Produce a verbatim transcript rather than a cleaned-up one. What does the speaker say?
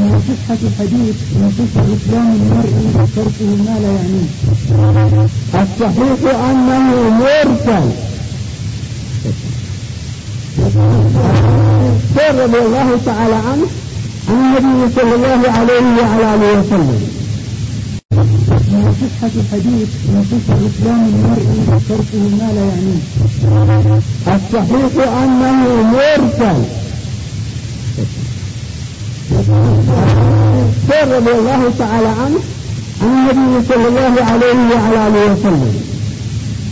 من صحة الحديث من صحة إسلام المرء تركه ما لا يعنيه. الصحيح أنه مرسل. رضي الله تعالى عنه عن النبي صلى الله عليه وعلى آله وسلم. من صحة الحديث من صحة إسلام المرء تركه ما لا يعنيه. الصحيح أنه مرسل. رضي الله تعالى عنه عن النبي صلى الله عليه وعلى آله وسلم.